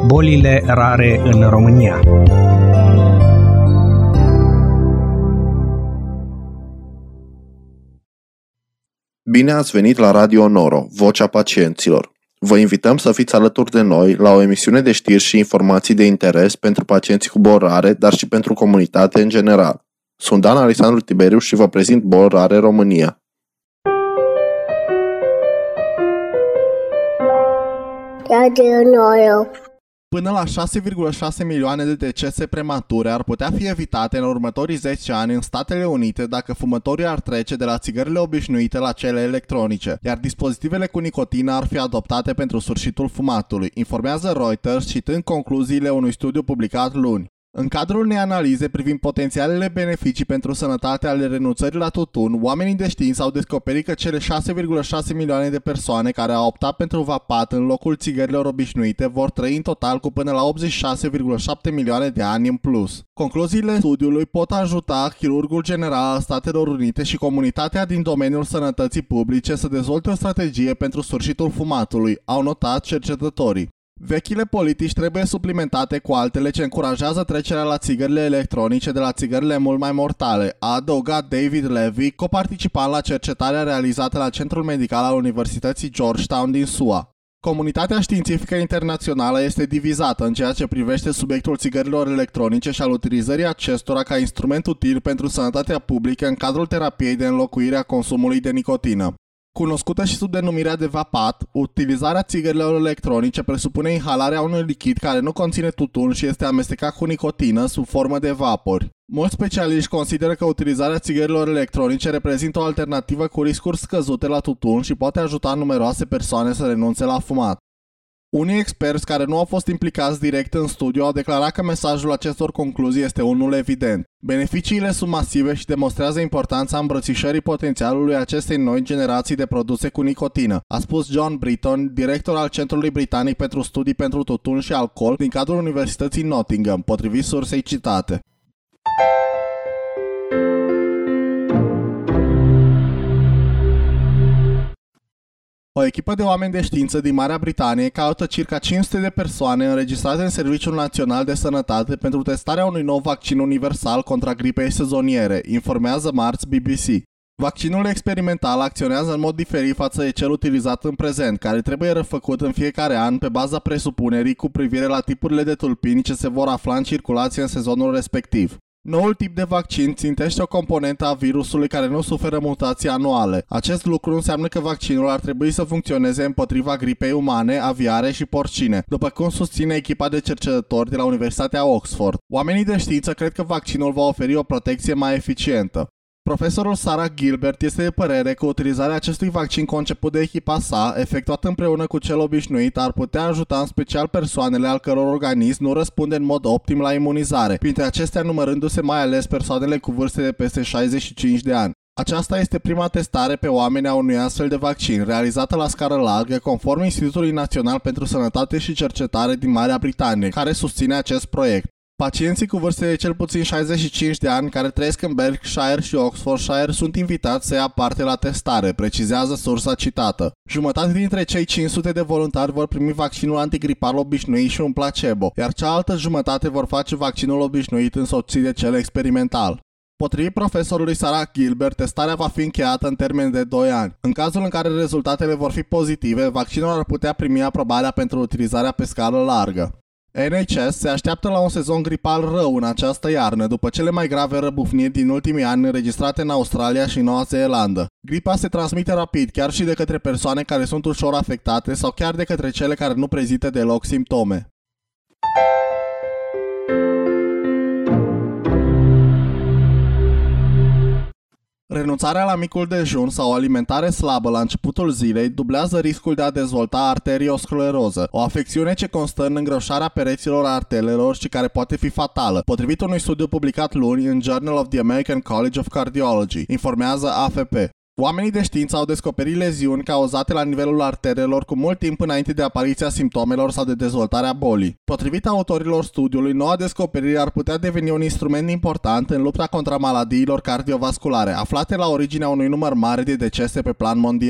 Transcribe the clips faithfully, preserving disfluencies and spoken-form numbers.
Bolile rare în România. Bine ați venit la Radio Noro, Vocea Pacienților. Vă invităm să fiți alături de noi la o emisiune de știri și informații de interes pentru pacienții cu boli rare, dar și pentru comunitate în general. Sunt Dan Alexandru Tiberiu și vă prezint Boli Rare România. Radio Noro. Până la șase virgulă șase milioane de decese premature ar putea fi evitate în următorii zece ani în Statele Unite dacă fumătorii ar trece de la țigările obișnuite la cele electronice, iar dispozitivele cu nicotină ar fi adoptate pentru sfârșitul fumatului, informează Reuters citând concluziile unui studiu publicat luni. În cadrul unei analize privind potențialele beneficii pentru sănătate ale renunțării la tutun, oamenii de știință au descoperit că cele șase virgulă șase milioane de persoane care au optat pentru vapat în locul țigărilor obișnuite vor trăi în total cu până la optzeci și șase virgulă șapte milioane de ani în plus. Concluziile studiului pot ajuta chirurgul general al Statelor Unite și comunitatea din domeniul sănătății publice să dezvolte o strategie pentru sfârșitul fumatului, au notat cercetătorii. Vechile politici trebuie suplimentate cu altele ce încurajează trecerea la țigările electronice de la țigările mult mai mortale, a adăugat David Levy, coparticipant la cercetarea realizată la Centrul Medical al Universității Georgetown din S U A. Comunitatea științifică internațională este divizată în ceea ce privește subiectul țigărilor electronice și al utilizării acestora ca instrument util pentru sănătatea publică în cadrul terapiei de înlocuire a consumului de nicotină. Cunoscută și sub denumirea de vapat, utilizarea țigărilor electronice presupune inhalarea unui lichid care nu conține tutun și este amestecat cu nicotină sub formă de vapori. Mulți specialiști consideră că utilizarea țigărilor electronice reprezintă o alternativă cu riscuri scăzute la tutun și poate ajuta numeroase persoane să renunțe la fumat. Unii experți care nu au fost implicați direct în studiu au declarat că mesajul acestor concluzii este unul evident. Beneficiile sunt masive și demonstrează importanța îmbrățișării potențialului acestei noi generații de produse cu nicotină, a spus John Britton, director al Centrului Britanic pentru Studii pentru Tutun și Alcool din cadrul Universității Nottingham, potrivit sursei citate. O echipă de oameni de știință din Marea Britanie caută circa cinci sute de persoane înregistrate în Serviciul Național de Sănătate pentru testarea unui nou vaccin universal contra gripei sezoniere, informează marți B B C. Vaccinul experimental acționează în mod diferit față de cel utilizat în prezent, care trebuie refăcut în fiecare an pe baza presupunerii cu privire la tipurile de tulpini ce se vor afla în circulație în sezonul respectiv. Noul tip de vaccin țintește o componentă a virusului care nu suferă mutații anuale. Acest lucru înseamnă că vaccinul ar trebui să funcționeze împotriva gripei umane, aviare și porcine, după cum susține echipa de cercetători de la Universitatea Oxford. Oamenii de știință cred că vaccinul va oferi o protecție mai eficientă. Profesorul Sarah Gilbert este de părere că utilizarea acestui vaccin conceput de echipa sa, efectuat împreună cu cel obișnuit, ar putea ajuta în special persoanele al căror organism nu răspunde în mod optim la imunizare, printre acestea numărându-se mai ales persoanele cu vârste de peste șaizeci și cinci de ani. Aceasta este prima testare pe oameni a unui astfel de vaccin, realizată la scară largă, conform Institutului Național pentru Sănătate și Cercetare din Marea Britanie, care susține acest proiect. Pacienții cu vârste de cel puțin șaizeci și cinci de ani care trăiesc în Berkshire și Oxfordshire sunt invitați să ia parte la testare, precizează sursa citată. Jumătate dintre cei cinci sute de voluntari vor primi vaccinul antigripal obișnuit și un placebo, iar cealaltă jumătate vor face vaccinul obișnuit însoțit de cel experimental. Potrivit profesorului Sarah Gilbert, testarea va fi încheiată în termen de doi ani. În cazul în care rezultatele vor fi pozitive, vaccinul ar putea primi aprobarea pentru utilizarea pe scară largă. N H S se așteaptă la un sezon gripal rău în această iarnă, după cele mai grave răbufniri din ultimii ani înregistrate în Australia și Noua Zeelandă. Gripa se transmite rapid, chiar și de către persoane care sunt ușor afectate sau chiar de către cele care nu prezintă deloc simptome. Renunțarea la micul dejun sau o alimentare slabă la începutul zilei dublează riscul de a dezvolta arterioscleroză, o afecțiune ce constă în îngrășarea pereților arterelor și care poate fi fatală, potrivit unui studiu publicat luni în Journal of the American College of Cardiology, informează A F P. Oamenii de știință au descoperit leziuni cauzate la nivelul arterelor cu mult timp înainte de apariția simptomelor sau de dezvoltarea bolii. Potrivit autorilor studiului, noua descoperire ar putea deveni un instrument important în lupta contra maladiilor cardiovasculare, aflate la originea unui număr mare de decese pe plan mondial.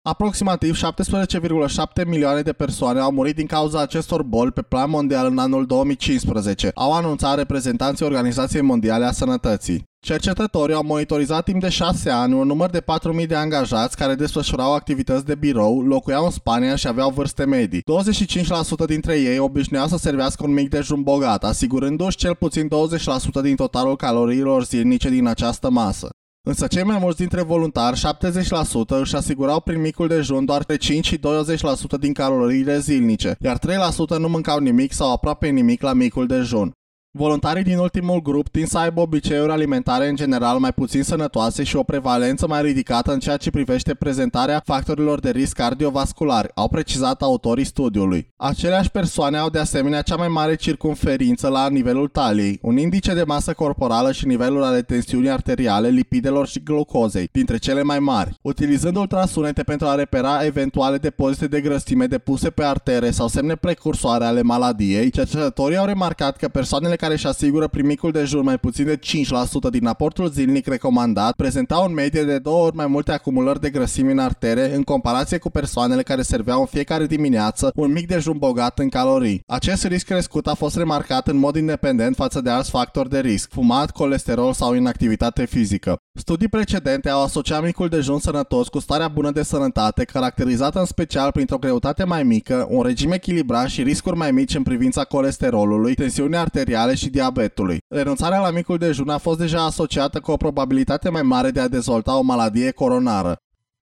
Aproximativ șaptesprezece virgulă șapte milioane de persoane au murit din cauza acestor boli pe plan mondial în anul două mii cincisprezece, au anunțat reprezentanții Organizației Mondiale a Sănătății. Cercetătorii au monitorizat timp de șase ani un număr de patru mii de angajați care desfășurau activități de birou, locuiau în Spania și aveau vârste medii. douăzeci și cinci la sută dintre ei obișnuiau să servească un mic dejun bogat, asigurându-și cel puțin douăzeci la sută din totalul caloriilor zilnice din această masă. Însă cei mai mulți dintre voluntari, șaptezeci la sută, își asigurau prin micul dejun doar între cinci și douăzeci la sută din caloriile zilnice, iar trei la sută nu mâncau nimic sau aproape nimic la micul dejun. Voluntarii din ultimul grup tind să aibă obiceiuri alimentare în general mai puțin sănătoase și o prevalență mai ridicată în ceea ce privește prezentarea factorilor de risc cardiovasculari, au precizat autorii studiului. Aceleași persoane au de asemenea cea mai mare circumferință la nivelul taliei, un indice de masă corporală și nivelul ale tensiunii arteriale, lipidelor și glucozei, dintre cele mai mari. Utilizând ultrasunete pentru a repera eventuale depozite de grăsime depuse pe artere sau semne precursoare ale maladiei, cercetătorii au remarcat că persoanele care își asigură prin micul dejun mai puțin de cinci la sută din aportul zilnic recomandat prezentau în medie de două ori mai multe acumulări de grăsimi în artere în comparație cu persoanele care serveau în fiecare dimineață un mic dejun bogat în calorii. Acest risc crescut a fost remarcat în mod independent față de alți factori de risc, fumat, colesterol sau inactivitate fizică. Studii precedente au asociat micul dejun sănătos cu starea bună de sănătate, caracterizată în special printr-o greutate mai mică, un regim echilibrat și riscuri mai mici în privința colesterolului, tensiunii arteriale și diabetului. Renunțarea la micul dejun a fost deja asociată cu o probabilitate mai mare de a dezvolta o maladie coronară.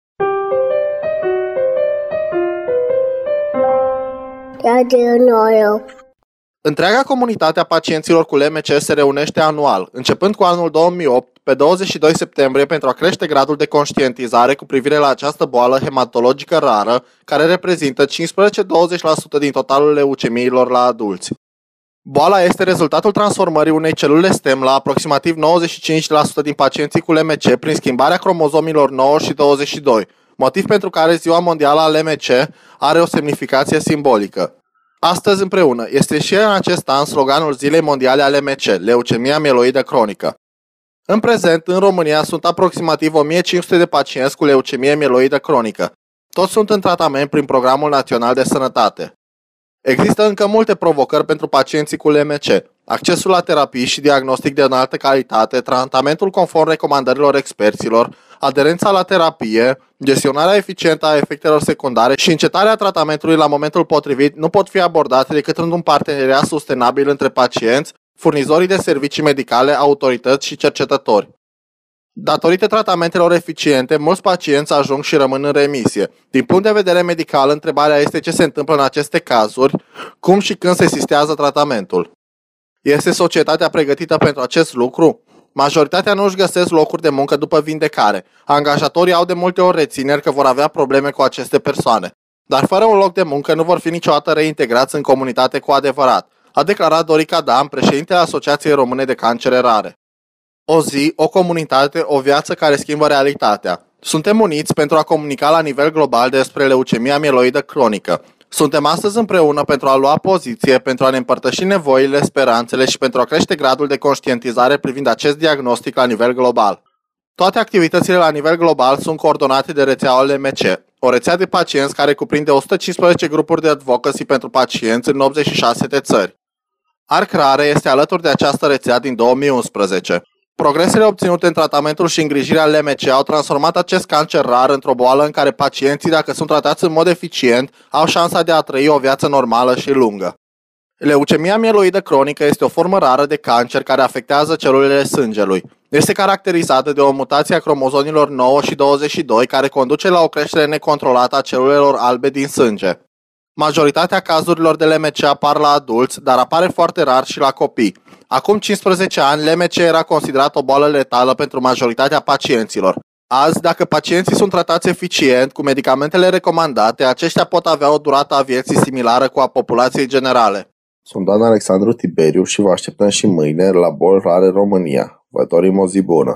Radio Noro. Întreaga comunitate a pacienților cu L M C se reunește anual, începând cu anul două mii opt, pe douăzeci și doi septembrie, pentru a crește gradul de conștientizare cu privire la această boală hematologică rară, care reprezintă cincisprezece-douăzeci la sută din totalul leucemiilor la adulți. Boala este rezultatul transformării unei celule stem la aproximativ nouăzeci și cinci la sută din pacienții cu L M C prin schimbarea cromozomilor nouă și douăzeci și doi, motiv pentru care Ziua Mondială a L M C are o semnificație simbolică. Astăzi împreună este și în acest an sloganul Zilei Mondiale a L M C, leucemia mieloidă cronică. În prezent, în România sunt aproximativ o mie cinci sute de pacienți cu leucemie mieloidă cronică. Toți sunt în tratament prin Programul Național de Sănătate. Există încă multe provocări pentru pacienții cu L M C. Accesul la terapii și diagnostic de înaltă calitate, tratamentul conform recomandărilor experților, aderența la terapie, gestionarea eficientă a efectelor secundare și încetarea tratamentului la momentul potrivit nu pot fi abordate decât într-un parteneriat sustenabil între pacienți, furnizorii de servicii medicale, autorități și cercetători. Datorită tratamentelor eficiente, mulți pacienți ajung și rămân în remisie. Din punct de vedere medical, întrebarea este ce se întâmplă în aceste cazuri, cum și când se sistează tratamentul. Este societatea pregătită pentru acest lucru? Majoritatea nu își găsesc locuri de muncă după vindecare. Angajatorii au de multe ori rețineri că vor avea probleme cu aceste persoane. Dar fără un loc de muncă nu vor fi niciodată reintegrați în comunitate cu adevărat, a declarat Dorica Dan, președintele Asociației Române de Cancere Rare. O zi, o comunitate, o viață care schimbă realitatea. Suntem uniți pentru a comunica la nivel global despre leucemia mieloidă cronică. Suntem astăzi împreună pentru a lua poziție, pentru a ne împărtăși nevoile, speranțele și pentru a crește gradul de conștientizare privind acest diagnostic la nivel global. Toate activitățile la nivel global sunt coordonate de rețeaua L M C, o rețea de pacienți care cuprinde o sută cincisprezece grupuri de advocacy pentru pacienți în optzeci și șase de țări. Arc Rare este alături de această rețea din două mii unsprezece. Progresele obținute în tratamentul și îngrijirea L M C au transformat acest cancer rar într-o boală în care pacienții, dacă sunt tratați în mod eficient, au șansa de a trăi o viață normală și lungă. Leucemia mieloidă cronică este o formă rară de cancer care afectează celulele sângelui. Este caracterizată de o mutație a cromozomilor nouă și douăzeci și doi care conduce la o creștere necontrolată a celulelor albe din sânge. Majoritatea cazurilor de L M C apar la adulți, dar apare foarte rar și la copii. Acum cincisprezece ani, L M C era considerat o boală letală pentru majoritatea pacienților. Azi, dacă pacienții sunt tratați eficient cu medicamentele recomandate, aceștia pot avea o durată a vieții similară cu a populației generale. Sunt Dan Alexandru Tiberiu și vă așteptăm și mâine la Boli Rare România. Vă dorim o zi bună!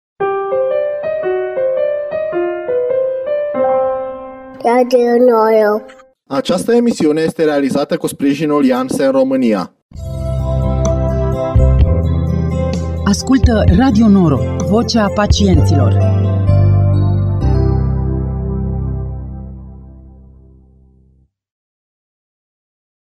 Radio Noro. Această emisiune este realizată cu sprijinul Janssen România. Ascultă Radio Noro, vocea pacienților.